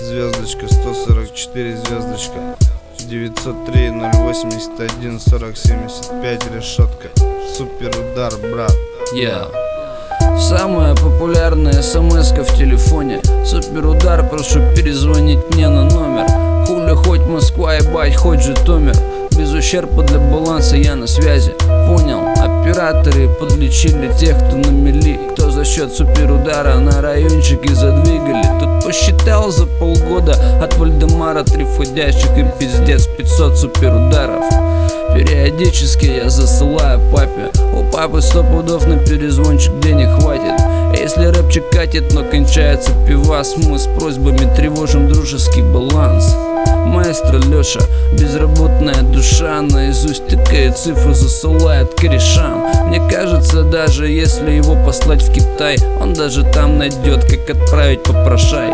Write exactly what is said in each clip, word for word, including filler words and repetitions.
звездочка, сто сорок четыре звездочка, девятьсот три ноль восемьдесят один сорок семьдесят пять решетка. Супер удар, брат. Yeah. Самая популярная смс-ка в телефоне. Супер удар, прошу перезвонить мне на номер. Хули хоть Москва, ебать, хоть Житомир. Без ущерба для баланса я на связи. Понял, операторы подлечили тех, кто на мели. Кто за счет суперудара на райончике задвигали. Тут посчитал за полгода от Вальдемара три входящих и пиздец пятьсот суперударов. Периодически я засылаю папе. У папы сто пудов на перезвончик денег хватит. Если рэпчик катит, но кончается пивас, мы с просьбами тревожим дружеский баланс. Маэстро Лёша, безработная душа, наизусть тыкает цифру, засылает корешам. Мне кажется, даже если его послать в Китай, он даже там найдет, как отправить попрошай.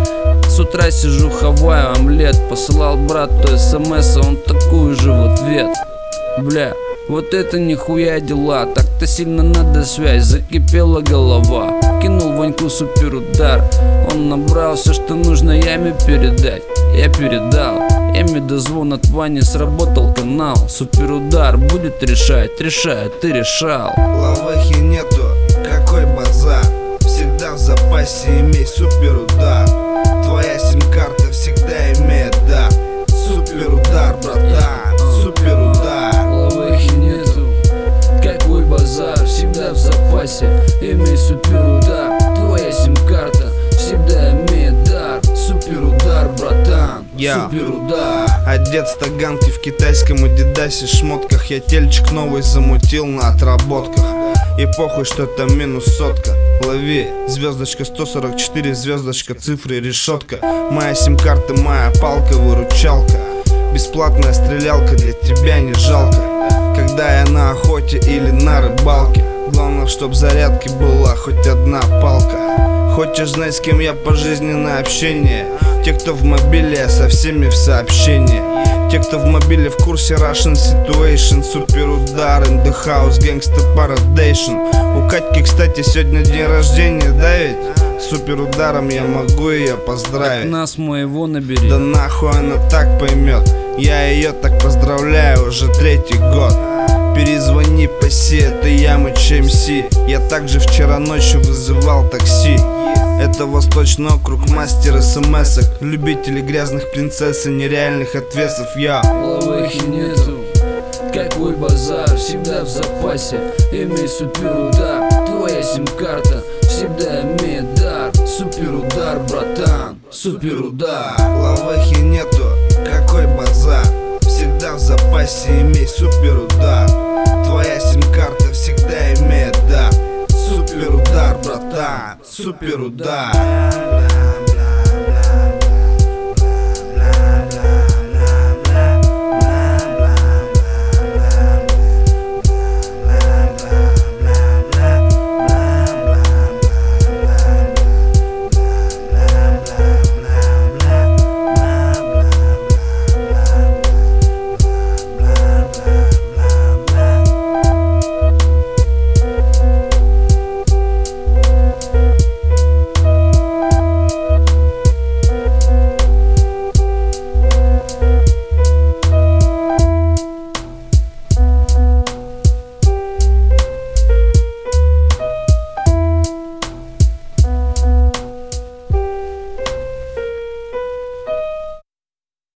С утра сижу, хаваю омлет, посылал брату смс, а он такую же в ответ. Бля, вот это нихуя дела, так-то сильно надо связь, закипела голова. Кинул Ваньку суперудар, он набрал все, что нужно яме передать. Я передал, яме дозвон от Вани, сработал канал. Суперудар будет решать, решает, ты решал. Лавахи нету, какой базар, всегда в запасе имей суперудар. Твоя сим-карта всегда имеет дар. Суперудар, братан, суперудар. Лавахи нету, какой базар, всегда в запасе имей суперудар. Твоя сим-карта всегда имеет дар. Суперудар, братан, Я суперудар. одет с таганки в китайском адидасе шмотках. Я тельчик новый замутил на отработках. И похуй, что там минус сотка. Лови, звездочка, сто сорок четыре звездочка, цифры, решетка. Моя сим-карта, моя палка, выручалка. Бесплатная стрелялка, для тебя не жалко. Когда я на охоте или на рыбалке, главное, чтоб зарядки была хоть одна палка. Хочешь знать, с кем я пожизненное общение? Те, кто в мобиле, я со всеми в сообщении. Те, кто в мобиле в курсе Russian Situation. Суперудар, in the house, gangsta paradation. У Катьки, кстати, сегодня день рождения, да ведь? Суперударом я могу ее поздравить. Так нас моего набери. Да нахуй она так поймет. Я ее так поздравляю уже третий год. Перезвони, паси, это я, Мыч эм си. Я также вчера ночью вызывал такси. Это Восточный округ, мастер смс-ок. Любители грязных принцесс и нереальных отвесов. Я Лавахи нету, какой базар, всегда в запасе имей суперудар. Твоя сим-карта всегда имеет дар. Суперудар, братан, суперудар. Лавахи нету, какой базар, всегда в запасе имей суперудар. Твоя сим-карта всегда имеет дар. Суперудар, братан, суперудар.